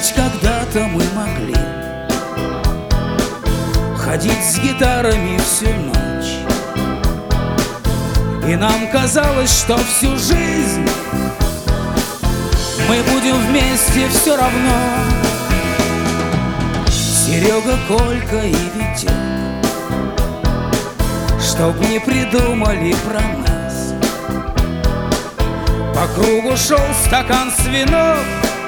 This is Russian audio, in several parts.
ведь когда-то мы могли ходить с гитарами всю ночь, и нам казалось, что всю жизнь мы будем вместе все равно. Серега, Колька и Витек, чтоб не придумали про нас, по кругу шел стакан с вином,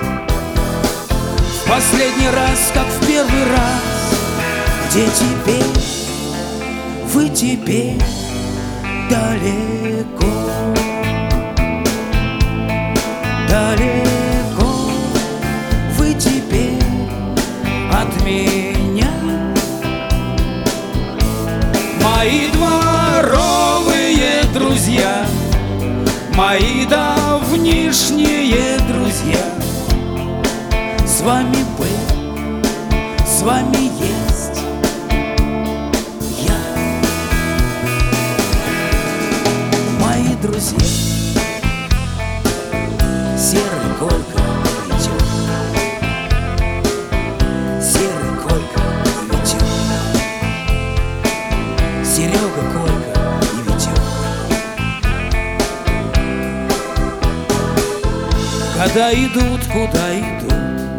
в последний раз, как в первый раз. Где теперь, вы теперь далеко, далеко, вы теперь от меня. Мои дворовые друзья, мои давнишние друзья, с вами был, с вами есть я. Мои друзья, серый Колька и Витек, серый Колька и Витек, Серега, Колька и Витек. Когда идут, куда идут,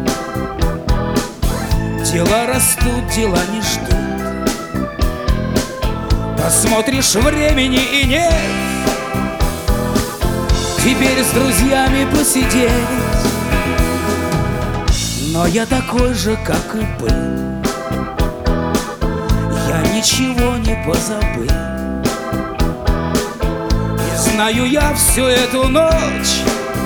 дела растут, дела не ждут. Посмотришь, времени и нет теперь с друзьями посидеть. Но я такой же, как и был, я ничего не позабыл. И знаю я всю эту ночь,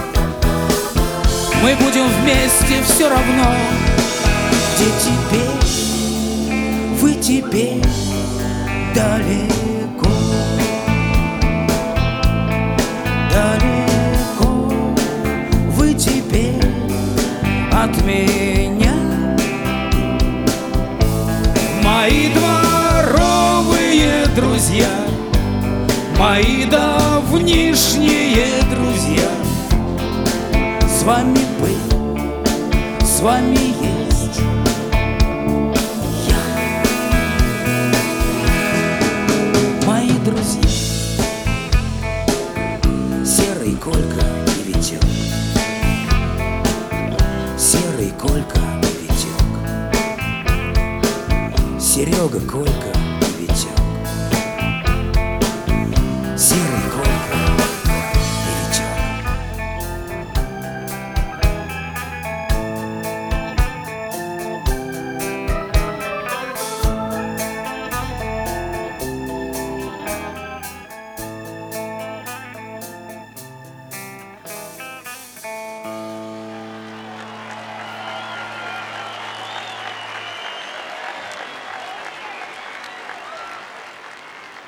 мы будем вместе все равно. Где теперь, вы теперь далеко, далеко, вы теперь от меня. Мои дворовые друзья, мои давнишние друзья, с вами был, с вами есть я. Мои друзья, серый Колька и Витек, серый Колька и Витек, Серега, Колька